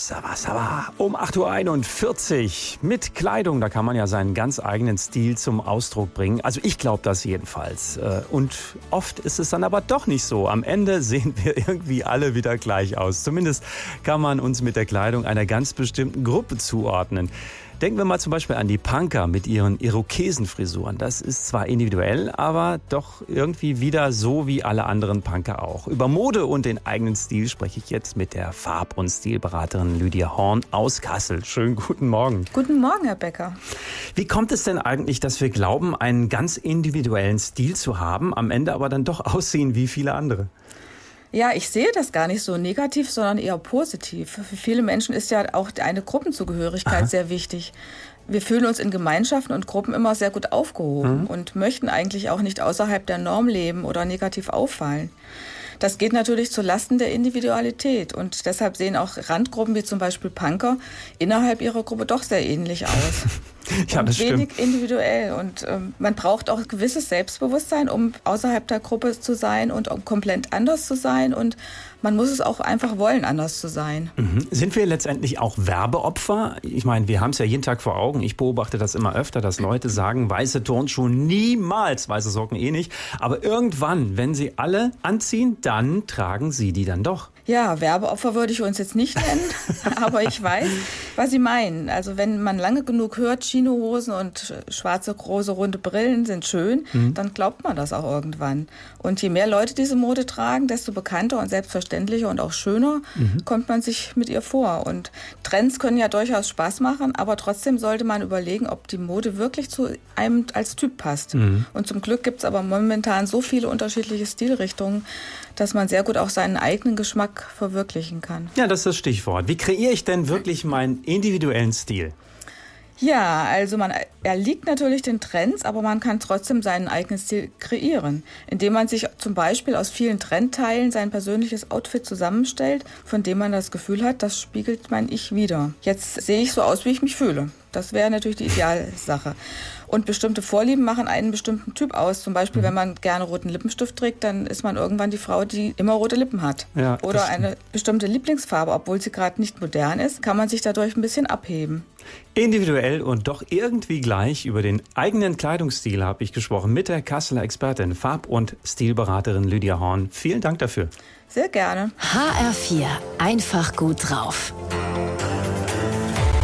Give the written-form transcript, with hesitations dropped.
Ça va. Um 8.41 Uhr mit Kleidung, da kann man ja seinen ganz eigenen Stil zum Ausdruck bringen. Also ich glaube das jedenfalls. Und oft ist es dann aber doch nicht so. Am Ende sehen wir irgendwie alle wieder gleich aus. Zumindest kann man uns mit der Kleidung einer ganz bestimmten Gruppe zuordnen. Denken wir mal zum Beispiel an die Punker mit ihren Irokesenfrisuren. Das ist zwar individuell, aber doch irgendwie wieder so wie alle anderen Punker auch. Über Mode und den eigenen Stil spreche ich jetzt mit der Farb- und Stilberaterin Lydia Horn aus Kassel. Schönen guten Morgen. Guten Morgen, Herr Becker. Wie kommt es denn eigentlich, dass wir glauben, einen ganz individuellen Stil zu haben, am Ende aber dann doch aussehen wie viele andere? Ja, ich sehe das gar nicht so negativ, sondern eher positiv. Für viele Menschen ist ja auch eine Gruppenzugehörigkeit sehr wichtig. Wir fühlen uns in Gemeinschaften und Gruppen immer sehr gut aufgehoben und möchten eigentlich auch nicht außerhalb der Norm leben oder negativ auffallen. Das geht natürlich zu Lasten der Individualität und deshalb sehen auch Randgruppen wie zum Beispiel Punker innerhalb ihrer Gruppe doch sehr ähnlich aus. Ja, das stimmt. Wenig individuell und man braucht auch gewisses Selbstbewusstsein, um außerhalb der Gruppe zu sein und um komplett anders zu sein und man muss es auch einfach wollen, anders zu sein. Sind wir letztendlich auch Werbeopfer? Ich meine, wir haben es ja jeden Tag vor Augen. Ich beobachte das immer öfter, dass Leute sagen, weiße Turnschuhe niemals, weiße Socken eh nicht. Aber irgendwann, wenn sie alle anziehen, dann tragen sie die dann doch. Ja, Werbeopfer würde ich uns jetzt nicht nennen, aber ich weiß, was Sie meinen. Also wenn man lange genug hört, Chinohosen und schwarze, große, runde Brillen sind schön, dann glaubt man das auch irgendwann. Und je mehr Leute diese Mode tragen, desto bekannter und selbstverständlicher und auch schöner kommt man sich mit ihr vor. Und Trends können ja durchaus Spaß machen, aber trotzdem sollte man überlegen, ob die Mode wirklich zu einem als Typ passt. Und zum Glück gibt es aber momentan so viele unterschiedliche Stilrichtungen, dass man sehr gut auch seinen eigenen Geschmack verwirklichen kann. Ja, das ist das Stichwort. Wie kreiere ich denn wirklich meinen individuellen Stil? Ja, also man erliegt natürlich den Trends, aber man kann trotzdem seinen eigenen Stil kreieren, indem man sich zum Beispiel aus vielen Trendteilen sein persönliches Outfit zusammenstellt, von dem man das Gefühl hat, das spiegelt mein Ich wider. Jetzt sehe ich so aus, wie ich mich fühle. Das wäre natürlich die Idealsache. Und bestimmte Vorlieben machen einen bestimmten Typ aus. Zum Beispiel, wenn man gerne roten Lippenstift trägt, dann ist man irgendwann die Frau, die immer rote Lippen hat. Ja, oder eine bestimmte Lieblingsfarbe, obwohl sie gerade nicht modern ist, kann man sich dadurch ein bisschen abheben. Individuell und doch irgendwie gleich. Über den eigenen Kleidungsstil habe ich gesprochen mit der Kasseler Expertin, Farb- und Stilberaterin Lydia Horn. Vielen Dank dafür. Sehr gerne. HR4, einfach gut drauf.